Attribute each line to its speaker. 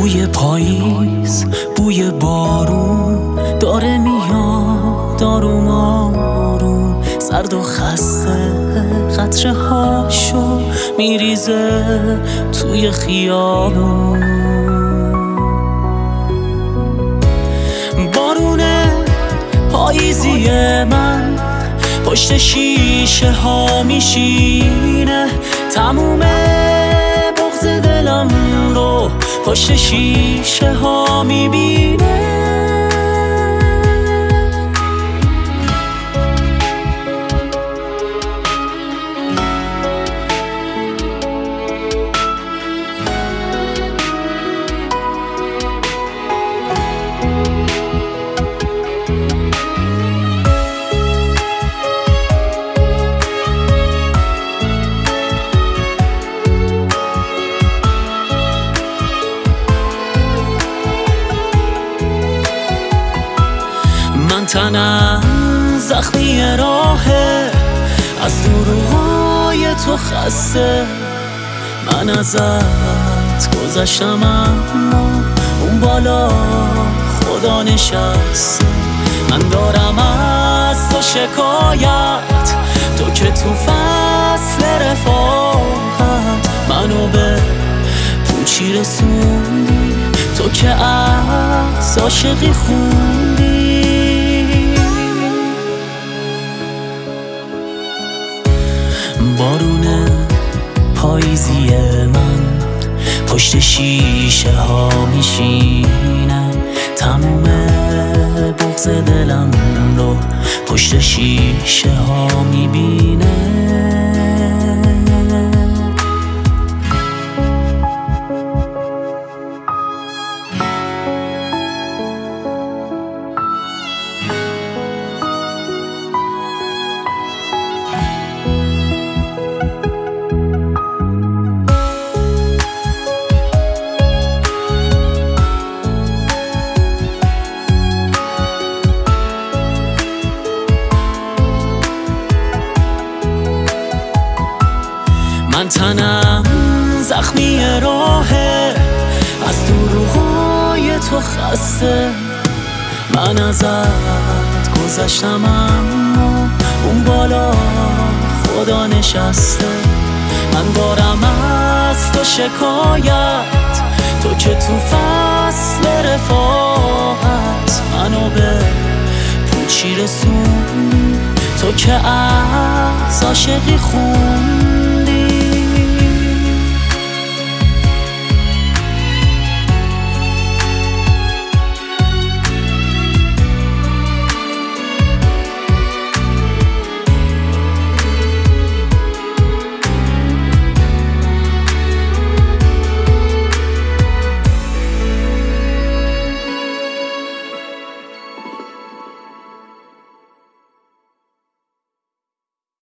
Speaker 1: بوی پاییز، بوی بارون داره میاد آروم آروم، سرد و خسته قطره هاشو میریزه توی خیابون. بارونه پاییزی من پشت شیشه ها میشینه، تموم بغض دلم رو پشت شیشه ها میبینه. تنم زخمی راهه، از دروغای تو خسته، من ازت گذشتم اما اون بالا خدا نشسته. من دارم از تو شکایت، تو که تو فصل رفاقت منو به پوچی رسوندی، تو که از عاشقی خوندی. بارونه پاییزی من پشت شیشه ها میشینه، تموم بغض دلم رو پشت شیشه ها میبینه. من تنم زخمی راهه، از دروغای تو خسته، من ازت گذشتم اما اون بالا خدا نشسته. من دارم از تو شکایت، تو که تو فصل رفاقت منو به پوچی رسوندی، تو که از عاشقی خوندی.